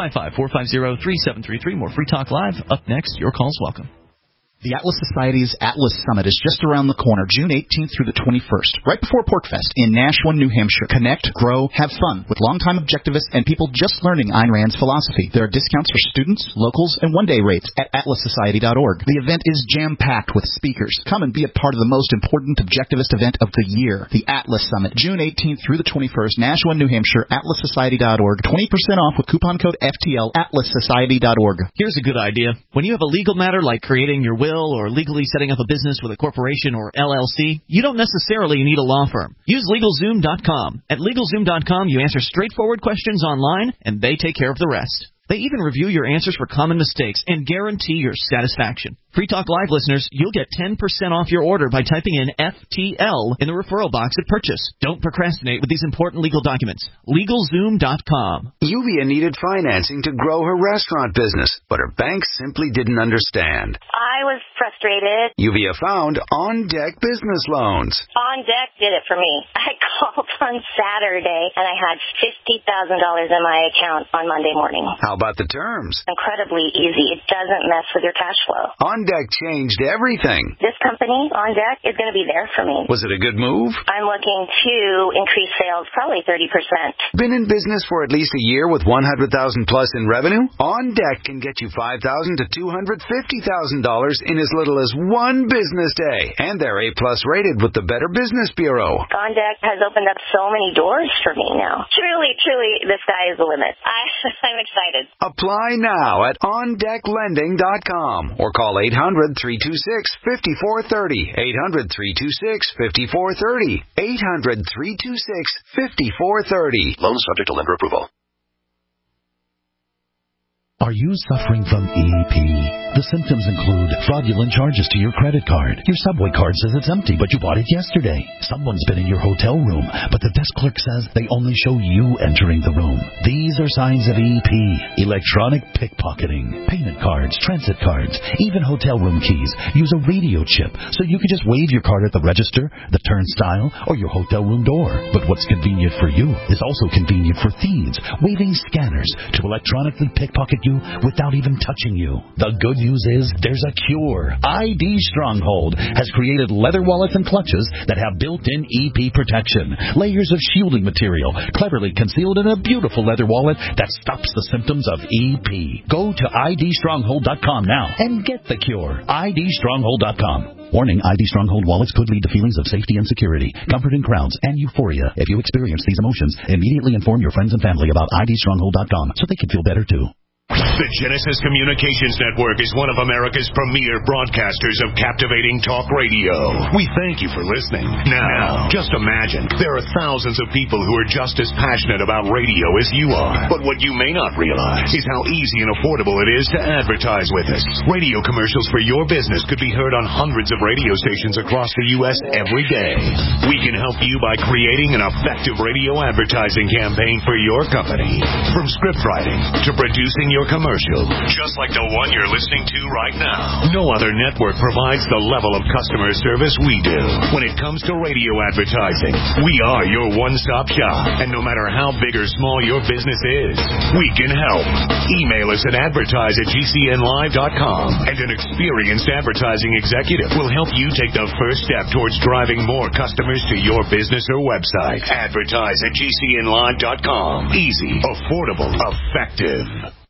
855-450-3733. More Free Talk Live. Up next, your call's welcome. The Atlas Society's Atlas Summit is just around the corner, June 18th through the 21st, right before PorcFest in Nashua, New Hampshire. Connect, grow, have fun with longtime objectivists and people just learning Ayn Rand's philosophy. There are discounts for students, locals, and one-day rates at atlassociety.org. The event is jam-packed with speakers. Come and be a part of the most important objectivist event of the year, the Atlas Summit, June 18th through the 21st, Nashua, New Hampshire, atlassociety.org. 20% off with coupon code FTL, atlassociety.org. Here's a good idea. When you have a legal matter like creating your will or legally setting up a business with a corporation or LLC, you don't necessarily need a law firm. Use LegalZoom.com. At LegalZoom.com, you answer straightforward questions online, and they take care of the rest. They even review your answers for common mistakes and guarantee your satisfaction. Free Talk Live listeners, you'll get 10% off your order by typing in FTL in the referral box at purchase. Don't procrastinate with these important legal documents. LegalZoom.com. Yuvia needed financing to grow her restaurant business, but her bank simply didn't understand. I was frustrated. Yuvia found On Deck Business Loans. On Deck did it for me. I called on Saturday, and I had $50,000 in my account on Monday morning. How about the terms? Incredibly easy. It doesn't mess with your cash flow. On Deck changed everything. This company, On Deck, is going to be there for me. Was it a good move? I'm looking to increase sales probably 30%. Been in business for at least a year with $100,000 plus in revenue? On Deck can get you $5,000 to $250,000 in as little as one business day. And they're A+ rated with the Better Business Bureau. On Deck has opened up so many doors for me now. Truly, the sky is the limit. I'm excited. Apply now at OnDeckLending.com or call 800-326-5430. 800-326-5430. 800-326-5430. Loan subject to lender approval. Are you suffering from EEP? The symptoms include fraudulent charges to your credit card. Your Subway card says it's empty, but you bought it yesterday. Someone's been in your hotel room, but the desk clerk says they only show you entering the room. These are signs of EEP. Electronic pickpocketing, payment cards, transit cards, even hotel room keys use a radio chip, so you can just wave your card at the register, the turnstile, or your hotel room door. But what's convenient for you is also convenient for thieves, waving scanners to electronically pickpocket you without even touching you. The good news is there's a cure. ID Stronghold has created leather wallets and clutches that have built-in EP protection, layers of shielding material cleverly concealed in a beautiful leather wallet that stops the symptoms of EP. Go to IDStronghold.com now and get the cure. IDStronghold.com. Warning, ID Stronghold wallets could lead to feelings of safety and security, comfort in crowds, and euphoria. If you experience these emotions, immediately inform your friends and family about IDStronghold.com so they can feel better too. The Genesis Communications Network is one of America's premier broadcasters of captivating talk radio. We thank you for listening. Now, just imagine, there are thousands of people who are just as passionate about radio as you are. But what you may not realize is how easy and affordable it is to advertise with us. Radio commercials for your business could be heard on hundreds of radio stations across the U.S. every day. We can help you by creating an effective radio advertising campaign for your company. From script writing to producing your commercial, just like the one you're listening to right now. No other network provides the level of customer service we do. When it comes to radio advertising, we are your one-stop shop. And no matter how big or small your business is, we can help. Email us at advertise@gcnlive.com, and an experienced advertising executive will help you take the first step towards driving more customers to your business or website. Advertise@gcnlive.com. Easy, affordable, effective.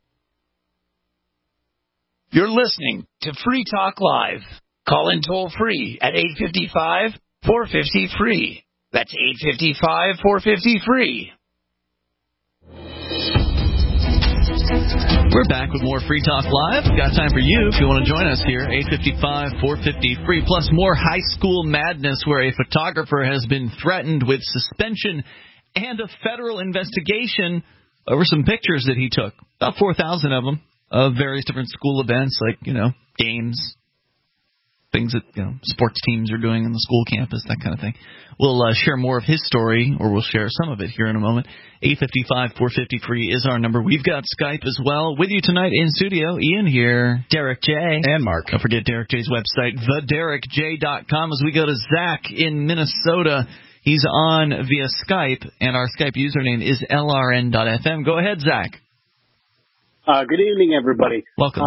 You're listening to Free Talk Live. Call in toll-free at 855-450-FREE. That's 855-450-FREE. We're back with more Free Talk Live. Got time for you if you want to join us here. 855-450-FREE. Plus more high school madness where a photographer has been threatened with suspension and a federal investigation over some pictures that he took. About 4,000 of them. Of various different school events, like, games, things that, sports teams are doing on the school campus, that kind of thing. We'll share more of his story, or we'll share some of it here in a moment. 855-450-FREE is our number. We've got Skype as well. With you tonight in studio, Ian here. Derek J. And Mark. Don't forget Derek J's website, TheDerekJ.com. As we go to Zach in Minnesota, he's on via Skype, and our Skype username is LRN.FM. Go ahead, Zach. Good evening, everybody. Welcome.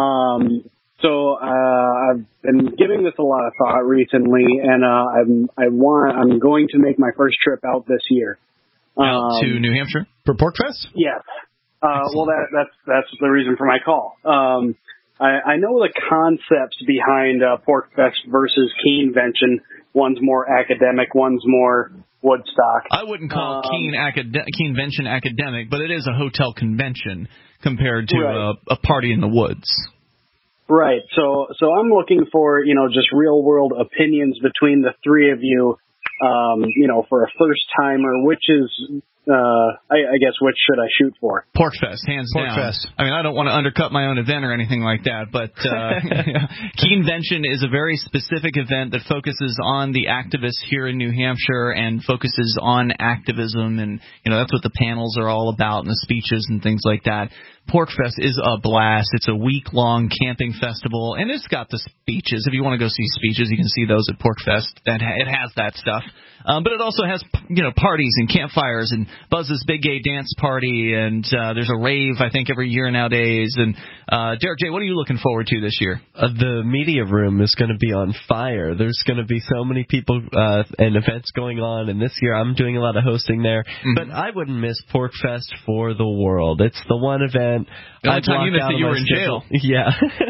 I've been giving this a lot of thought recently, and I'm going to make my first trip out this year. Out to New Hampshire for PorcFest? Yes. Well, that's the reason for my call. I know the concepts behind PorcFest versus Keenvention. One's more academic, one's more Woodstock. I wouldn't call Keenvention academic, but it is a hotel convention compared to a party in the woods. Right. So I'm looking for, just real world opinions between the three of you, for a first timer, which is, I guess, which should I shoot for? PorcFest, hands down. PorcFest. I mean, I don't want to undercut my own event or anything like that, but Keenvention is a very specific event that focuses on the activists here in New Hampshire and focuses on activism, and that's what the panels are all about and the speeches and things like that. PorcFest is a blast. It's a week-long camping festival, and it's got the speeches. If you want to go see speeches, you can see those at PorcFest. It has that stuff. But it also has, parties and campfires and Buzz's Big Gay Dance Party, and there's a rave, I think, every year nowadays. And Derek J., what are you looking forward to this year? The media room is going to be on fire. There's going to be so many people and events going on, and this year I'm doing a lot of hosting there. Mm-hmm. But I wouldn't miss PorcFest for the world. It's the one event. The only time you missed it, you were in jail. Yeah.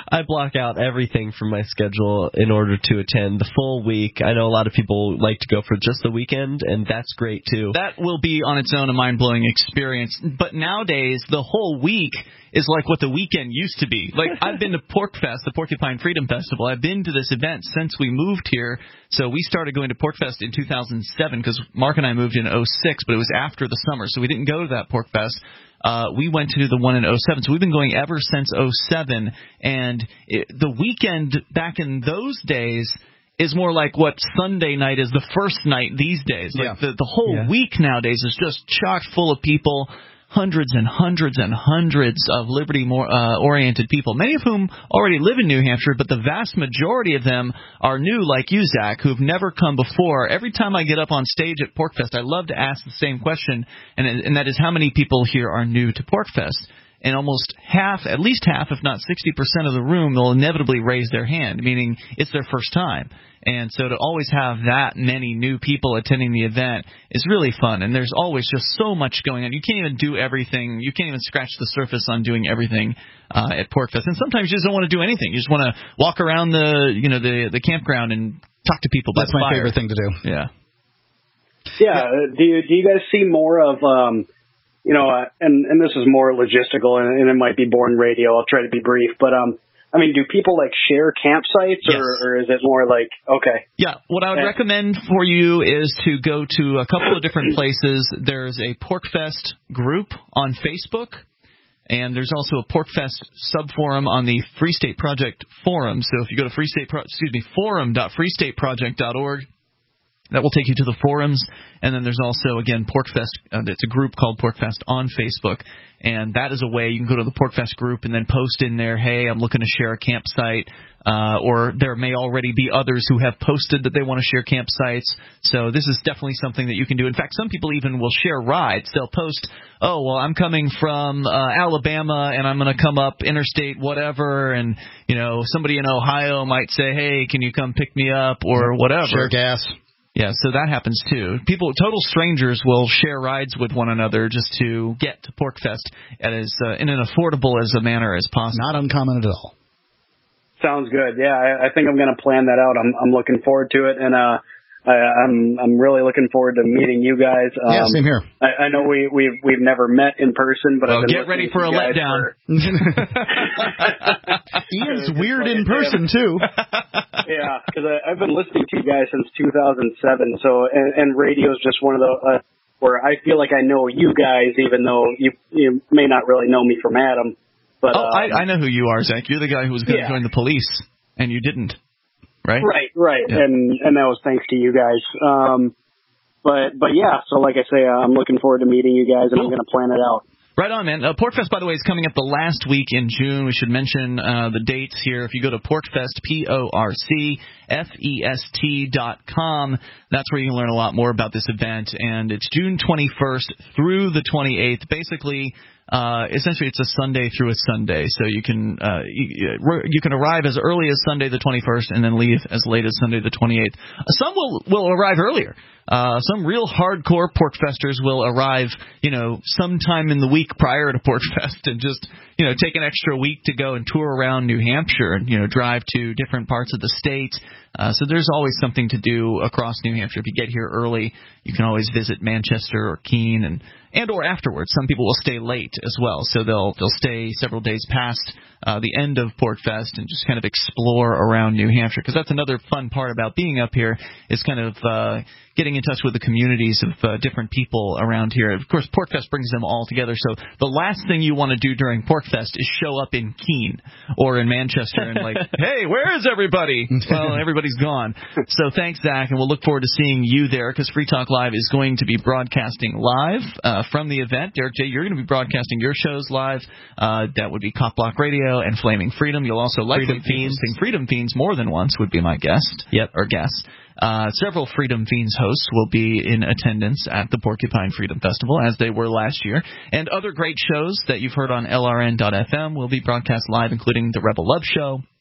I block out everything from my schedule in order to attend the full week. I know a lot of people like to go for just the weekend, and that's great too. That will be on its own a mind-blowing experience. But nowadays, the whole week is like what the weekend used to be. Like, I've been to PorcFest, the Porcupine Freedom Festival. I've been to this event since we moved here. So we started going to PorcFest in 2007 because Mark and I moved in 2006, but it was after the summer, so we didn't go to that PorcFest. We went to the one in 2007, so we've been going ever since 2007. And the weekend back in those days is more like what Sunday night is the first night these days. Like the whole week nowadays is just chock full of people. Hundreds and hundreds and hundreds of liberty-oriented people, many of whom already live in New Hampshire, but the vast majority of them are new, like you, Zach, who've never come before. Every time I get up on stage at PorcFest, I love to ask the same question, and that is how many people here are new to PorcFest. And almost half, at least half, if not 60% of the room will inevitably raise their hand, meaning it's their first time. And so to always have that many new people attending the event is really fun. And there's always just so much going on. You can't even do everything. You can't even scratch the surface on doing everything at PorcFest. And sometimes you just don't want to do anything. You just want to walk around the campground and talk to people by the fire. That's my favorite thing to do. Yeah. Yeah. Do you guys see more of and this is more logistical, and it might be boring radio. I'll try to be brief, but I mean, do people like share campsites, or is it more like, okay? Yeah, what I would recommend for you is to go to a couple of different places. There's a PorcFest group on Facebook, and there's also a PorcFest subforum on the Free State Project forum. So if you go to forum.freestateproject.org, that will take you to the forums. And then there's also, again, PorcFest. It's a group called PorcFest on Facebook. And that is a way you can go to the PorcFest group and then post in there, hey, I'm looking to share a campsite. Or there may already be others who have posted that they want to share campsites. So this is definitely something that you can do. In fact, some people even will share rides. They'll post, oh, well, I'm coming from Alabama, and I'm going to come up interstate whatever. And, somebody in Ohio might say, hey, can you come pick me up or whatever. Share gas. Yeah, so that happens too. People, total strangers, will share rides with one another just to get to PorcFest in an affordable as a manner as possible. Not uncommon at all. Sounds good. Yeah, I think I'm going to plan that out. I'm looking forward to it, and I'm really looking forward to meeting you guys. Yeah, same here. I know we've never met in person, but I've been get ready for a letdown. Ian's weird in person too. Yeah, because I've been listening to you guys since 2007. So and radio is just one of the where I feel like I know you guys, even though you may not really know me from Adam. But I know who you are, Zach. You're the guy who was going to join the police, and you didn't. Right. Right. Yeah. And that was thanks to you guys. But yeah, so like I say, I'm looking forward to meeting you guys, and I'm going to plan it out. Right on, man. PorcFest, by the way, is coming up the last week in June. We should mention the dates here. If you go to PorcFest, PorcFest.com, that's where you can learn a lot more about this event. And it's June 21st through the 28th. Basically, essentially, it's a Sunday through a Sunday, so you can arrive as early as Sunday the 21st and then leave as late as Sunday the 28th. Some will arrive earlier. Some real hardcore PorcFesters will arrive, sometime in the week prior to PorcFest and just, take an extra week to go and tour around New Hampshire and, drive to different parts of the state. So there's always something to do across New Hampshire. If you get here early, you can always visit Manchester or Keene and or afterwards. Some people will stay late as well, so they'll stay several days past the end of PorcFest and just kind of explore around New Hampshire, because that's another fun part about being up here is kind of getting in touch with the communities of different people around here. Of course, PorcFest brings them all together, so the last thing you want to do during PorcFest is show up in Keene or in Manchester and like, hey, where is everybody? Well, everybody's gone. So thanks, Zach, and we'll look forward to seeing you there, because Free Talk Live is going to be broadcasting live from the event. Derek J., you're going to be broadcasting your shows live. That would be Cop Block Radio and Flaming Freedom. You'll also likely be hosting Freedom Fiends more than once, would be my guess. Yep. Or guess. Several Freedom Fiends hosts will be in attendance at the Porcupine Freedom Festival, as they were last year. And other great shows that you've heard on LRN.FM will be broadcast live, including the Rebel Love Show,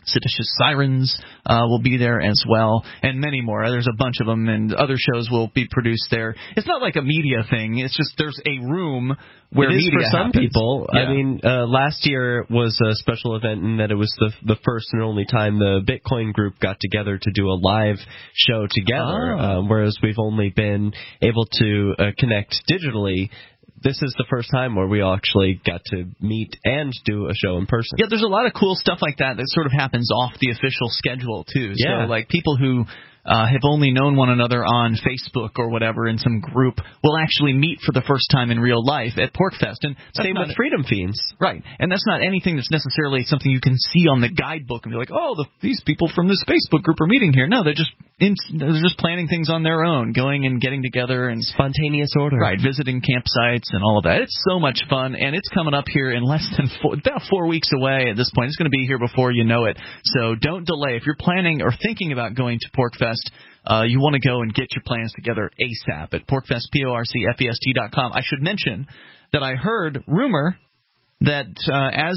Seditious Sirens will be there as well, and many more. There's a bunch of them, and other shows will be produced there. It's not like a media thing. It's just there's a room where it is media for some happens. people. Yeah. I mean, last year was a special event in that it was the first and only time the Bitcoin group got together to do a live show together, whereas we've only been able to connect digitally. This is the first time where we all actually got to meet and do a show in person. Yeah, there's a lot of cool stuff like that sort of happens off the official schedule, too. Yeah. So, like, people who have only known one another on Facebook or whatever in some group will actually meet for the first time in real life at PorcFest. And same with Freedom Fiends. Right. And that's not anything that's necessarily something you can see on the guidebook and be like, oh, these people from this Facebook group are meeting here. No, they're just planning things on their own, going and getting together and spontaneous order. Right, visiting campsites and all of that. It's so much fun, and it's coming up here in less than about 4 weeks away at this point. It's going to be here before you know it. So don't delay. If you're planning or thinking about going to PorcFest, you want to go and get your plans together ASAP at PorcFest, PorcFest.com. I should mention that I heard rumor that as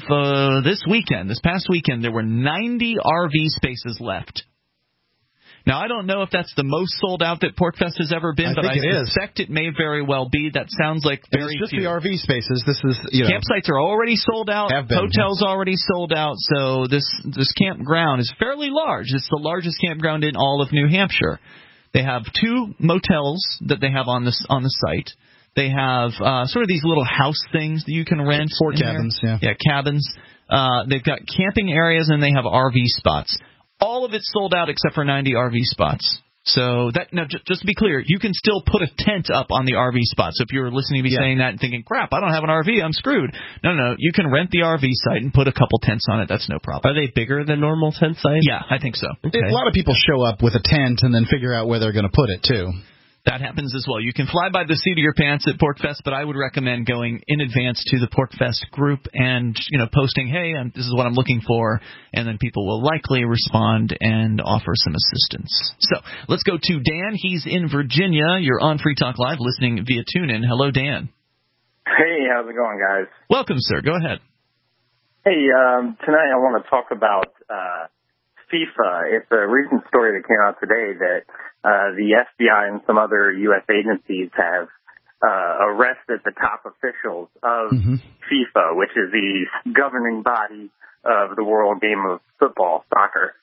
of this past weekend, there were 90 RV spaces left. Now, I don't know if that's the most sold out that PorcFest has ever been, but I suspect it may very well be. That sounds like very few. It's just few. the RV spaces. This is, campsites are already sold out. Hotels already sold out. So this campground is fairly large. It's the largest campground in all of New Hampshire. They have 2 motels that they have on the site. They have sort of these little house things that you can rent. 4 cabins, yeah, cabins. They've got camping areas and they have RV spots. All of it's sold out except for 90 RV spots. So just to be clear, you can still put a tent up on the RV spot. So if you're listening to me saying that and thinking, crap, I don't have an RV, I'm screwed. No, you can rent the RV site and put a couple tents on it. That's no problem. Are they bigger than normal tent sites? Yeah, I think so. Okay. A lot of people show up with a tent and then figure out where they're going to put it, too. That happens as well. You can fly by the seat of your pants at PorcFest, but I would recommend going in advance to the PorcFest group and, posting, hey, this is what I'm looking for, and then people will likely respond and offer some assistance. So let's go to Dan. He's in Virginia. You're on Free Talk Live listening via TuneIn. Hello, Dan. Hey, how's it going, guys? Welcome, sir. Go ahead. Hey, tonight I want to talk about FIFA. It's a recent story that came out today that the FBI and some other U.S. agencies have arrested the top officials of FIFA, which is the governing body of the world game of football, soccer.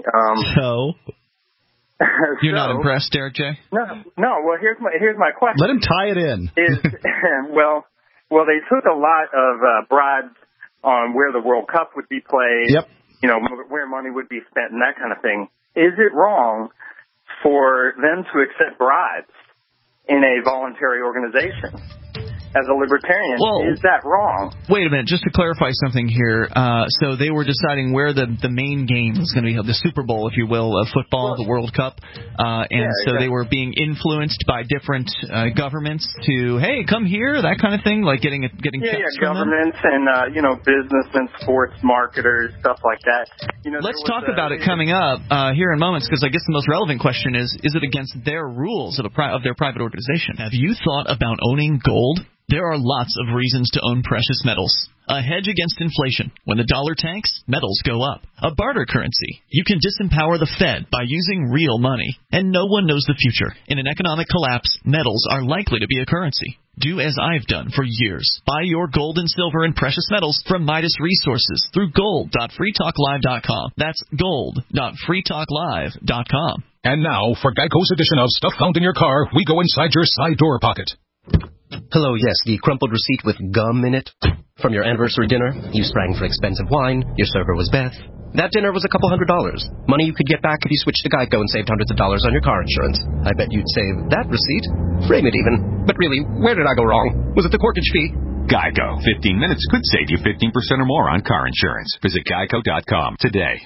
You're not impressed, Derek J? No. Well, here's my question. Let him tie it in. Well, they took a lot of bribes on where the World Cup would be played. Yep. Where money would be spent and that kind of thing. Is it wrong for them to accept bribes in a voluntary organization? As a libertarian, is that wrong? Wait a minute, just to clarify something here. So they were deciding where the main game was going to be held, the Super Bowl, if you will, of football, the World Cup. They were being influenced by different governments to, hey, come here, that kind of thing, like getting checks from governments and business and sports marketers, stuff like that. Let's talk about it coming up here in moments, because I guess the most relevant question is it against their rules of their private organization? Have you thought about owning gold? There are lots of reasons to own precious metals. A hedge against inflation. When the dollar tanks, metals go up. A barter currency. You can disempower the Fed by using real money. And no one knows the future. In an economic collapse, metals are likely to be a currency. Do as I've done for years. Buy your gold and silver and precious metals from Midas Resources through gold.freetalklive.com. That's gold.freetalklive.com. And now, for Geico's edition of Stuff Found in Your Car, we go inside your side door pocket. Hello, yes, the crumpled receipt with gum in it. From your anniversary dinner, you sprang for expensive wine, your server was Beth. That dinner was $200. Money you could get back if you switched to Geico and saved hundreds of dollars on your car insurance. I bet you'd save that receipt. Frame it even. But really, where did I go wrong? Was it the corkage fee? Geico. 15 minutes could save you 15% or more on car insurance. Visit geico.com today.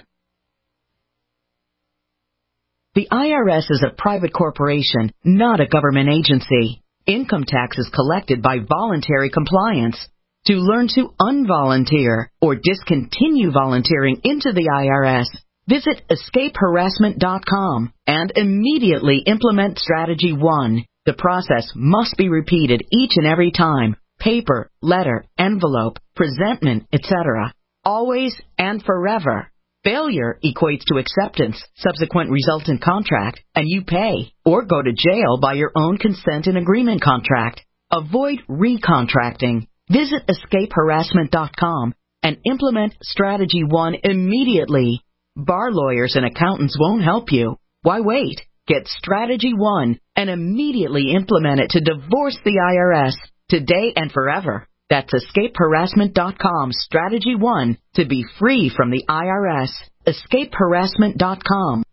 The IRS is a private corporation, not a government agency. Income tax is collected by voluntary compliance. To learn to unvolunteer or discontinue volunteering into the IRS, visit escapeharassment.com and immediately implement Strategy 1. The process must be repeated each and every time. Paper, letter, envelope, presentment, etc. Always and forever. Failure equates to acceptance, subsequent resultant contract, and you pay or go to jail by your own consent and agreement contract. Avoid recontracting. Visit escapeharassment.com and implement Strategy 1 immediately. Bar lawyers and accountants won't help you. Why wait? Get Strategy 1 and immediately implement it to divorce the IRS today and forever. That's escapeharassment.com, Strategy 1, to be free from the IRS. Escapeharassment.com.